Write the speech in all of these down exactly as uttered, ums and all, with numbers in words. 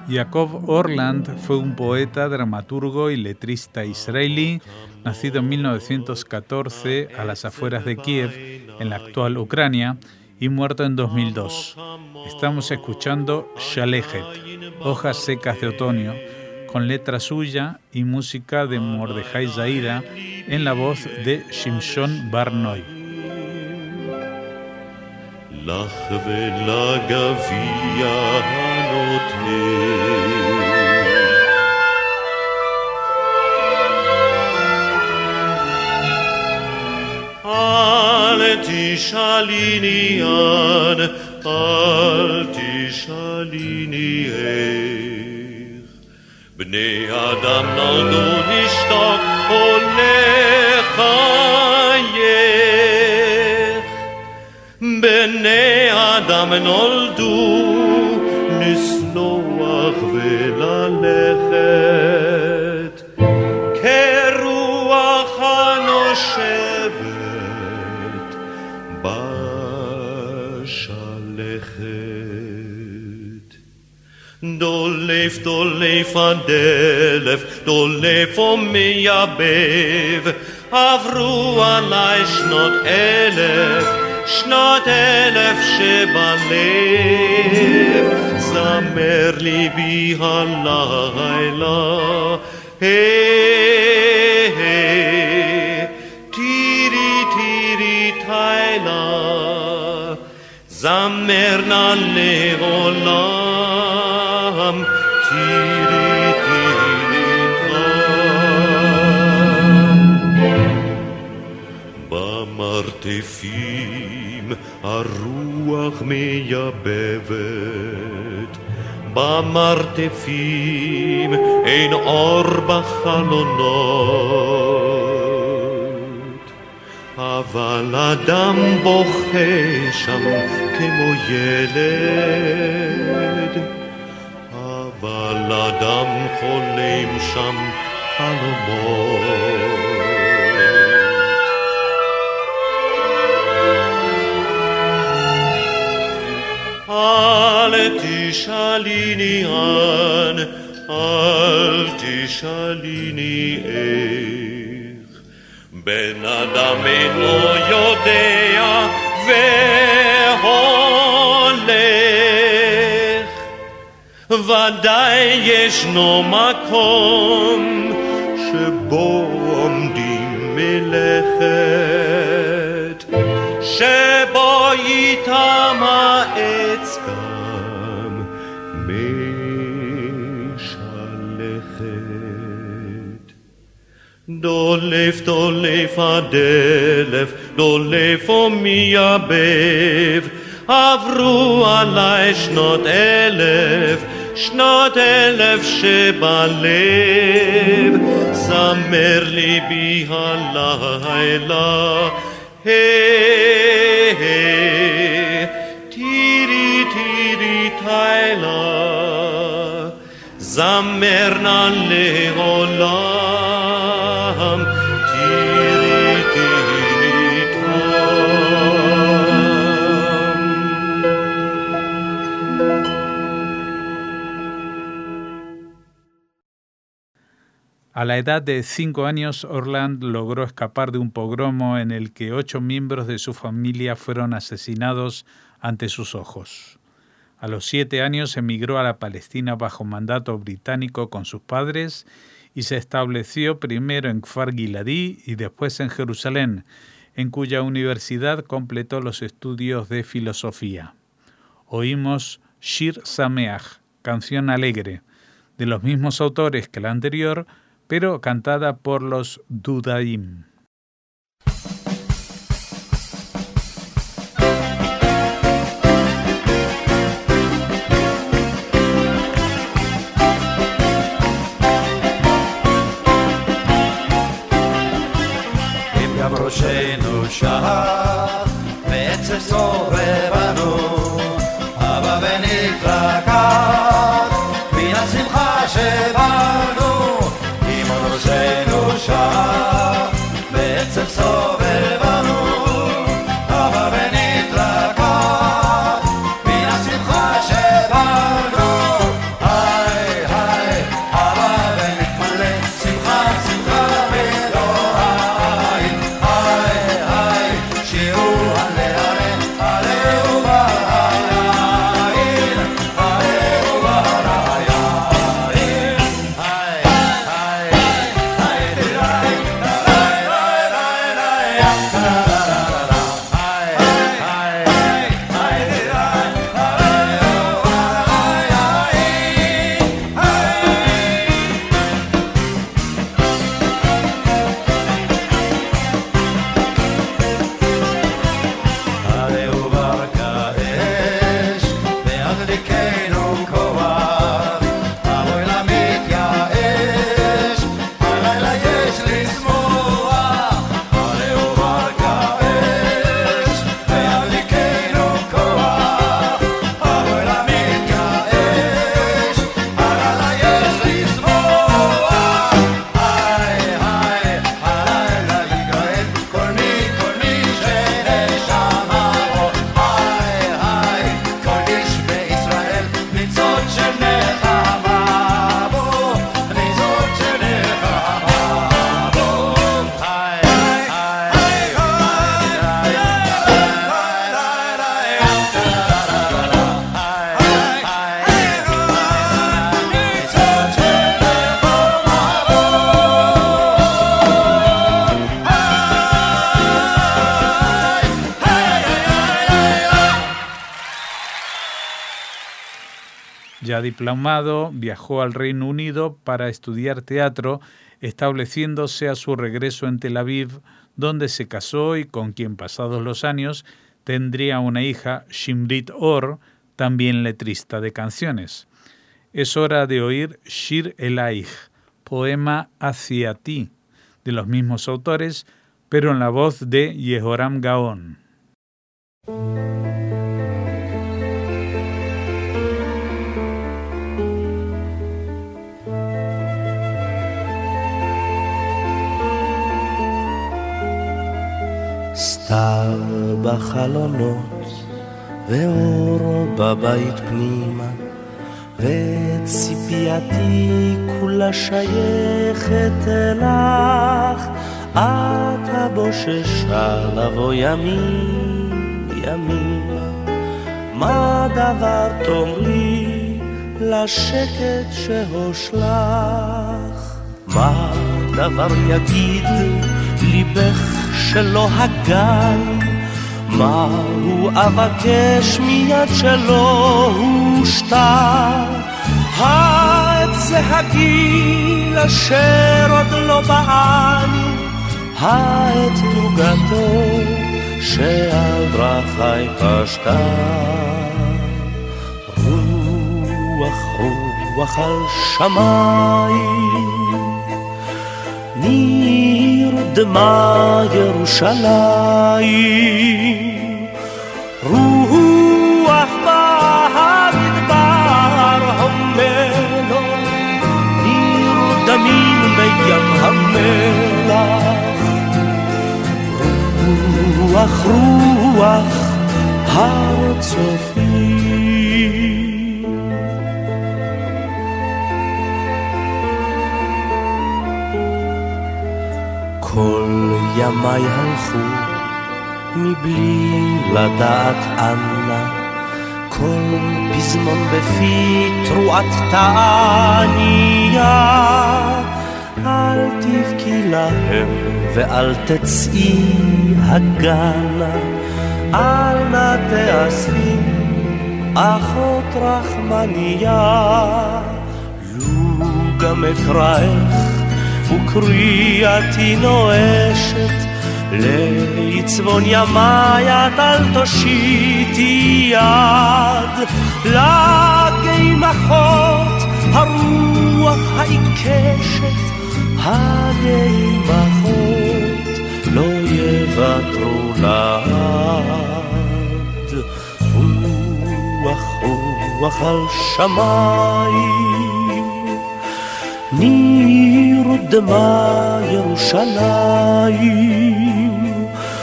Yaakov Orland fue un poeta, dramaturgo y letrista israelí, nacido en mil novecientos catorce a las afueras de Kiev, en la actual Ucrania, y muerto en dos mil dos. Estamos escuchando Shalejet, Hojas secas de otoño, con letra suya y música de Mordejai Zaira, en la voz de Shimshon Bar Noi. לך ולגביע הנוטה אל תשאליני אן, אל תשאליני איך בני אדם נולדו לשתוק או לחייך בני אדם נולדו לסלוח וללכת כרוח הנושבת בשלכת דולף דולף הדלף דולף ומייבב עברו עליי שנות אלף שנות אלף שבלב זמר ליבי הלילה תירי תירי תילה זמר נא לעולם תירי תירי תילה במרתפים הרוח מייבבת במרתפים אין אור בחלונות אבל אדם בוכה שם כמו ילד אבל אדם חולם שם חלומות אל תשאליני אן, אל תשאליני איך בן אדם אינו יודע והולך ודאי ישנו מקום שבו עומדים מלאכת שבו איתם העץ גם משלכת דולף דולף הדלף דולף ומייבב עברו עליי שנות אלף שנות אלף שבלב זמר ליבי הלילה Hey, hey, tiri, tiri, taila, zamer na leolam, tiri, tiri, tam. A la edad de cinco años, Orland logró escapar de un pogromo en el que ocho miembros de su familia fueron asesinados ante sus ojos. A los siete años emigró a la Palestina bajo mandato británico con sus padres y se estableció primero en Kfar Giladi y después en Jerusalén, en cuya universidad completó los estudios de filosofía. Oímos Shir Sameach, canción alegre, de los mismos autores que la anterior, pero cantada por los Dudaim. ראשנו שעה בעצם סובבנו אבא ונתרקד מן השמחה שבנו עם ראשנו שעה Ya diplomado, viajó al Reino Unido para estudiar teatro, estableciéndose a su regreso en Tel Aviv, donde se casó y con quien, pasados los años, tendría una hija, Shimrit Or, también letrista de canciones. Es hora de oír Shir Elaich, poema hacia ti, de los mismos autores, pero en la voz de Yehoram Gaon. סתיו בחלונות ואור בבית פנימה וציפייתי כולה שייכת אלך את הבוששה לבוא ימים ימימה מה דבר תאמרי לשקט שהושלך מה דבר יגיד ליבך שלא הגן מהו אבקש מיד שלא הושתה העץ זה הגיל אשר עוד לא בעני העץ תוגתו שעל דרכי פשטה רוח רוח על שמיים ניר דמה ירושלים רוח במדבר המלו ניר דמים מים המלח רוח רוח הצופים כל ימי הלכו מבלי לדעת אנה כל פזמון בפי תרועת תעניה אל תבכי להם ואל תצאי הגנה אל נא תאספי אחות רחמניה לו גם אקראך וקריאתי נואשת ליצבון ימי את אל תושיטי יד לגמחות הרוח העיקשת הגמחות לא יוותרו לעד רוח רוח על שמיים ניר דמה ירושלים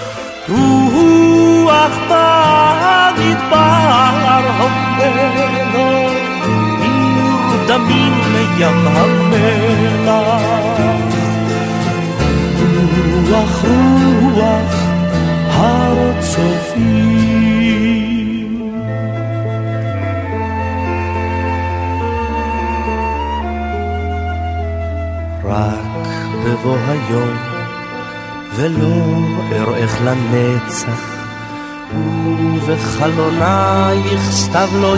רוח במדבר המלו ניר דמים מים המלח רוח רוח הר צופים רק בבוא היום ולא אראך לנצח ובחלונייך סתיו לא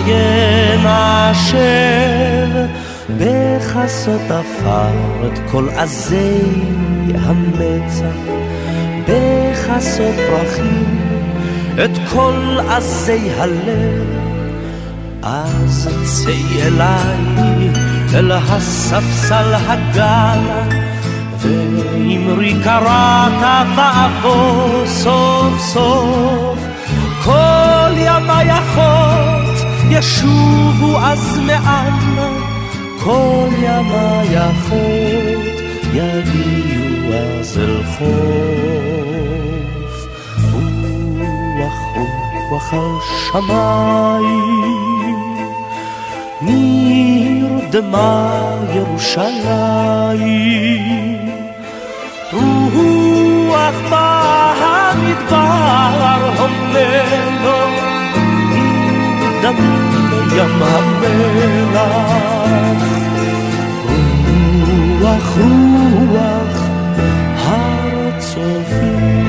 ינשר בחסות עפר את כל עזי המצח בחסות פרחים את כל עזי הלב אז צאי אליי אל הספסל הגלה ואמרי קראת ואבוא סוף סוף כל ימי אחות ישובו אז מאנה כל ימי אחות יגיעו אז אל חוף רוח רוח על שמיים ניר דמה ירושלים רוח במדבר המלו ניר דמים מים המלח רוח רוח הר צופים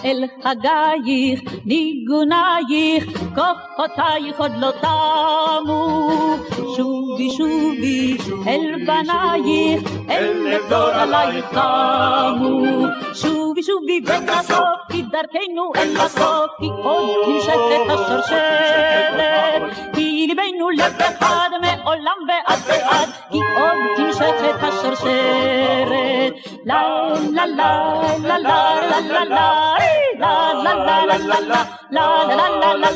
אל חגייך, ניגונייך, כוחותייך עוד לא תמו. שובי שובי אל בנייך, אל גורלייך קמו. שובי שובי בין הסוף, כי דרכנו אל הסוף, כי עוד נמשכת השרשרת. כי ליבנו לב אחד מעולם ועד ועד, כי עוד נמשכת השרשרת. לה לה לה לה לה לה לה לה לה לה לה לה לה לה לה לה לה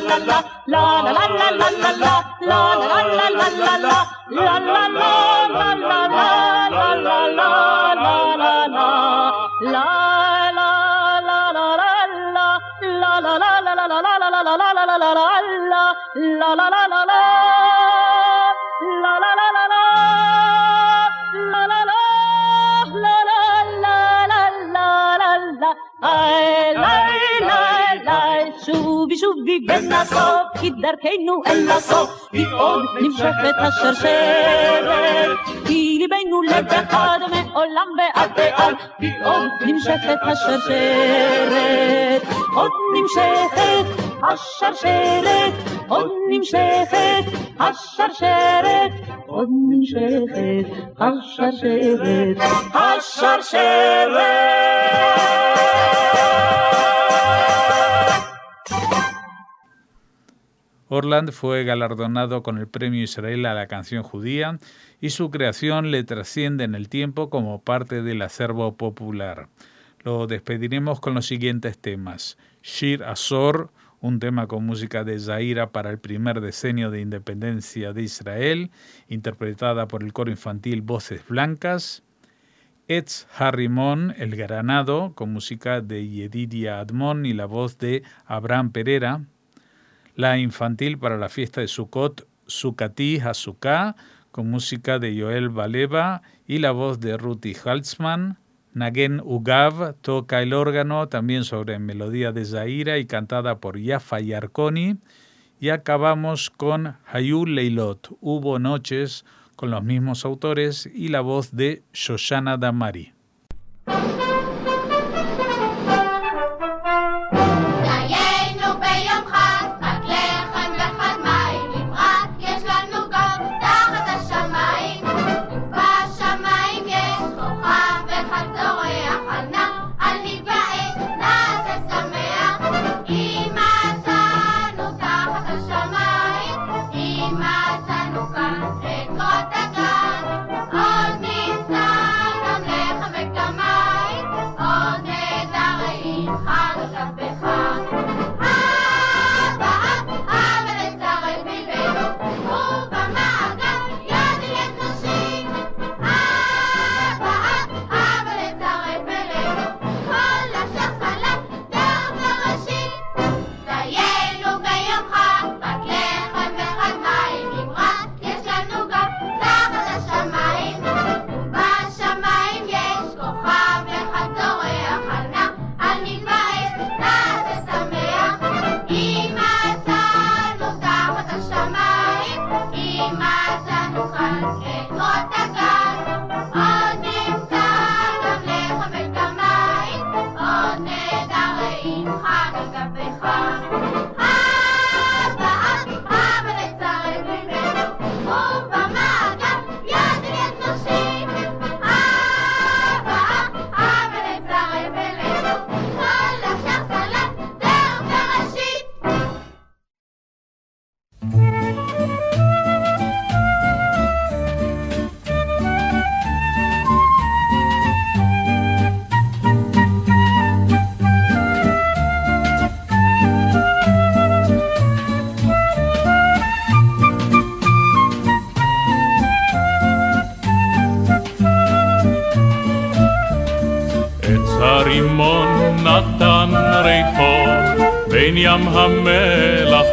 שובי שובי בין הסוף, כי דרכנו אל הסוף, כי עוד נמשכת השרשרת. כי ליבנו לב אחד מעולם ועד ועד, כי עוד נמשכת השרשרת. עוד נמשכת השרשרת, עוד נמשכת השרשרת, עוד נמשכת השרשרת, השרשרת. Orland fue galardonado con el Premio Israel a la Canción Judía y su creación le trasciende en el tiempo como parte del acervo popular. Lo despediremos con los siguientes temas. Shir Azor, un tema con música de Zaira para el primer decenio de independencia de Israel, interpretada por el coro infantil Voces Blancas. Etz Harrimon, el Granado, con música de Yedidia Admon y la voz de Abraham Pereira. La infantil para la fiesta de Sukkot, Sukkati Hazuká, con música de Yoel Baleva y la voz de Ruti Haltzman. Nagen Ugav toca el órgano, también sobre melodía de Zaira y cantada por Yafa Yarkoni. Y acabamos con Hayu Leilot, Hubo Noches, con los mismos autores y la voz de Shoshana Damari. נתן ריחו, בין ים המלח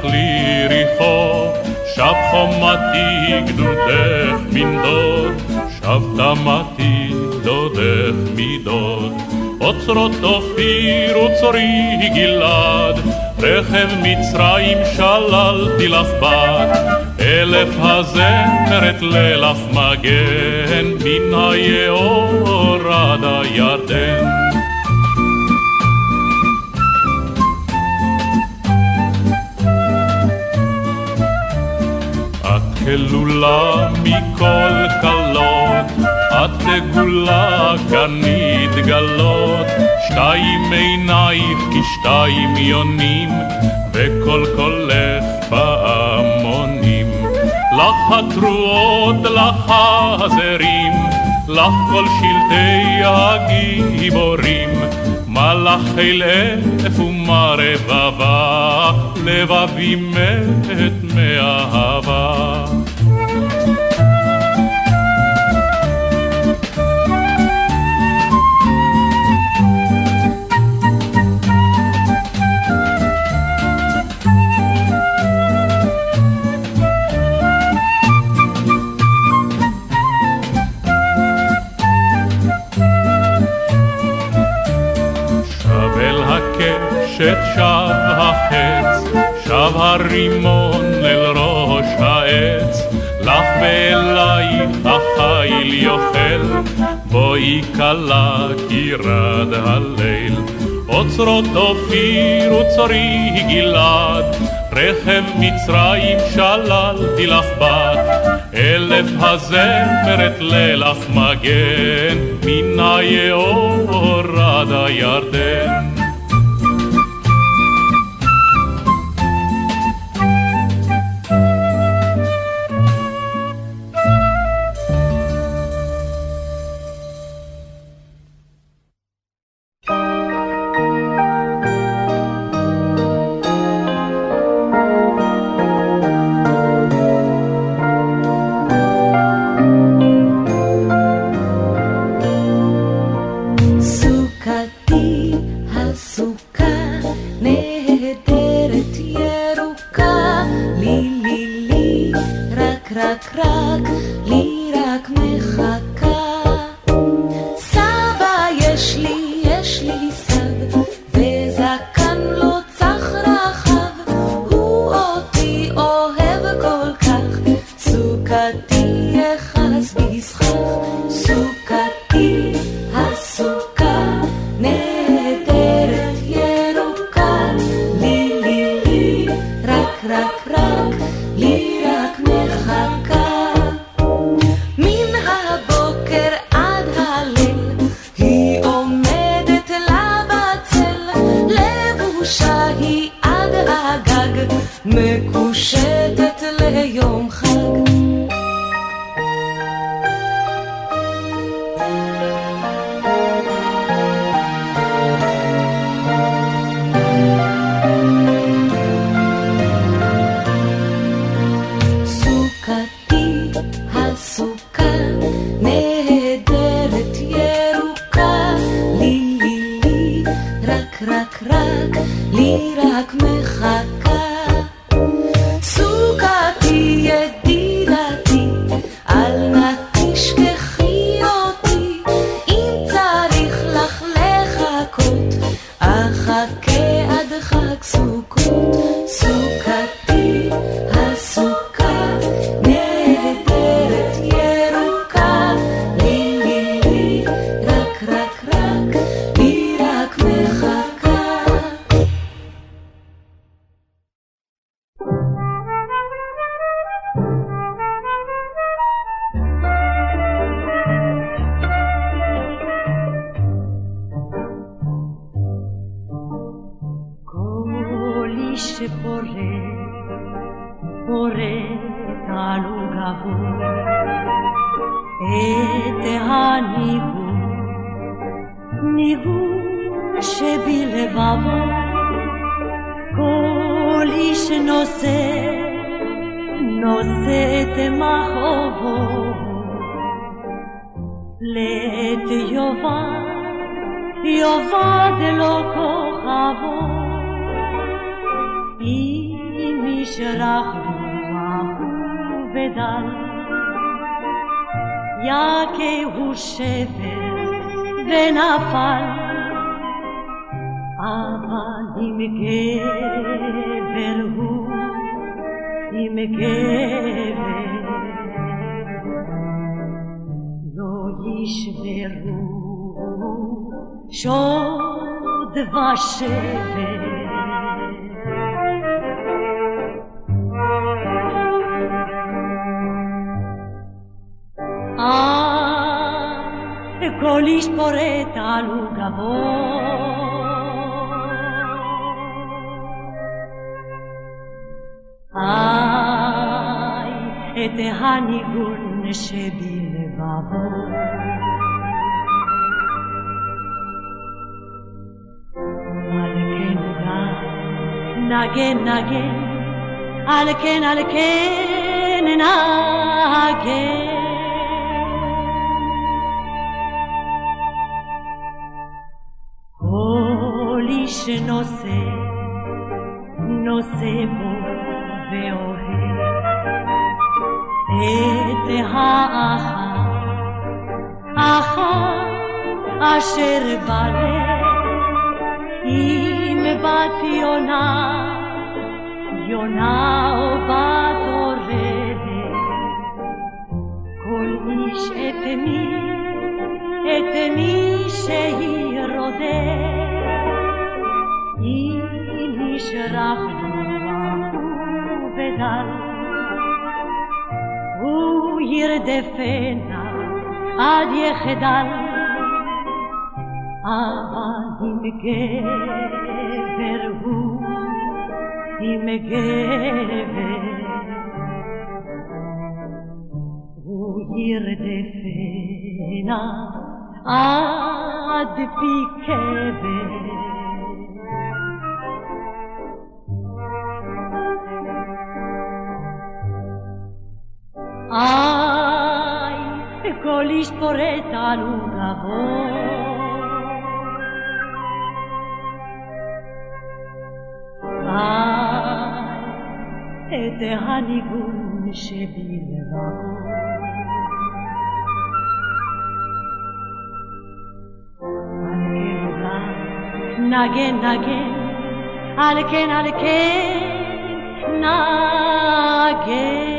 ליריחו, שב חומתי גדודך מנדוד, שב תמתי דודך מידוד. אוצרות אופיר וצורי גלעד, רכב מצרים שללתי לך בת, אלף הזמרת לילך מגן, מן היאור עד הירדן. כלולה מכל כלות, את תגולה גנית גלות, שתיים עינייך כשתיים יונים, וכל קולך פעמונים. לך התרועות, לך הזרים, לך כל שלטי הגיבורים, מלאך אל אלף ומה רבבה, לבבי מת מאהבה. שב החץ, שב הרימון אל ראש העץ, לך ואלייך החיל יוכל, בואי קלה כי רד הליל. אוצרות אופיר וצורי גלעד, רכב מצרים שללתי לך בת, אלף הזמרת לילך מגן, מן היאור עד הירדן. שוד ושבר כל איש פורט על וגבו איי, את הניגון שבלבבו על כן נגן נגן על כן על כן נגן כל איש נושא נושא בו ואוהב את האחת אחת אשר בלב אם בת יונה יונה או בת אורבת כל איש את מי את מי שהיא רודף אם איש רחוק ודל הוא ירדפנה עד יחדל אבל אם גבר הוא אם גבר הוא ירדפנה עד פי קבר איי, כל איש פורט על וגבו איי, את הניגון שבלבבו נגן נגן על כן על כן נגן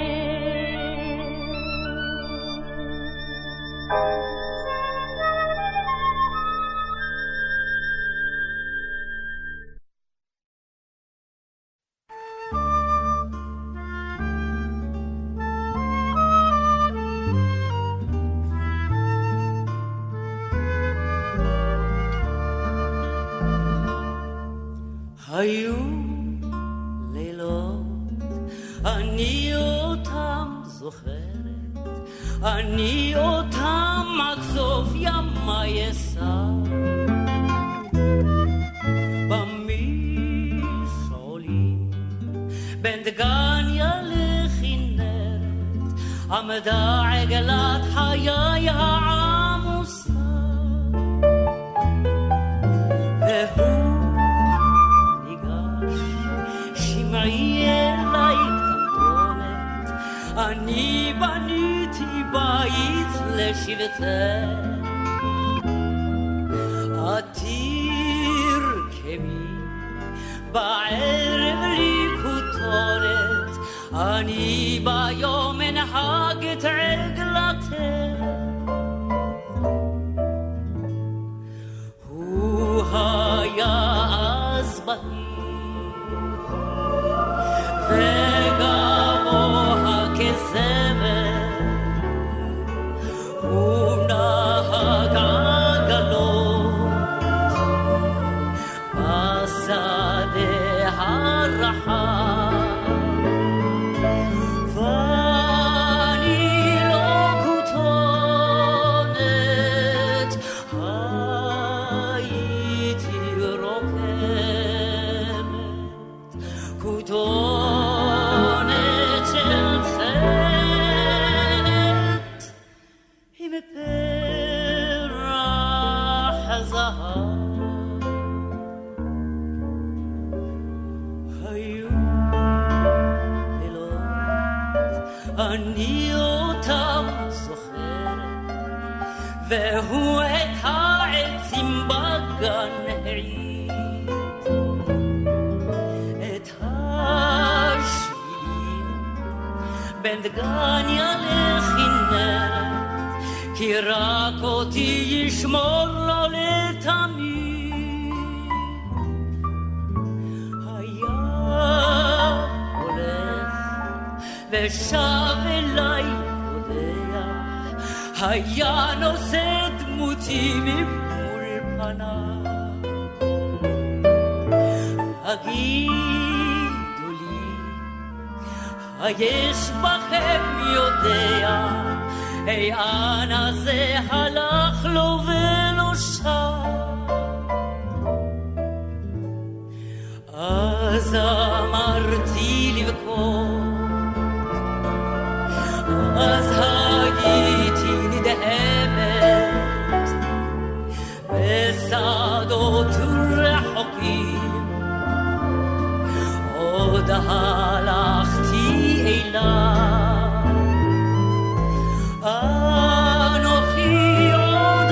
היו לילות, אני אותם זוכרת, אני אותם עד סוף ימי אשא. במשעולים, בין דגניה לכנרת, עמדה עגלת חיי העמוסה. והוא אליי קטנטונת אני בניתי בית לשבטך עתיר כמי בערב לי כותונת אני ביום אנהג את עגלתך הוא היה אז בהיר וגבוה כזמר הוא נהג עגלות בשדה הרחב ואני לא כותונת הייתי רוקמת כותונת אני אותם זוכרת והוא את העצים בגן העיד את השבילים בין דגניה לכנרת כי רק אותי ישמור לו לתמיד היה הולך ושב אליי פודח היה נושא דמי אותי ממול פניו. הגידו לי, היש בכם יודע, היען הזה הלך לו ולא שב. אז אמרתי לבכות, אז הייתי נדהמת בשדות רחוקים, עוד הלכתי אליו. אנוכי עוד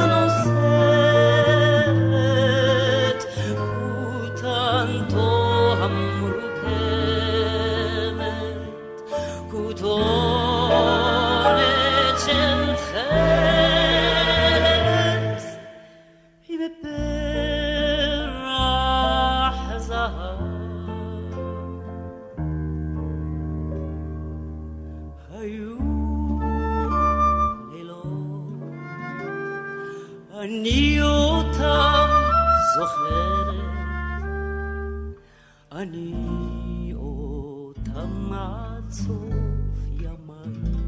נושאת כותנתו המרוקמת, כותונת של תכלת, היא בפרח זהב. היו לילות, אני אותם זוכרת, אני אותם עד סוף ימיי.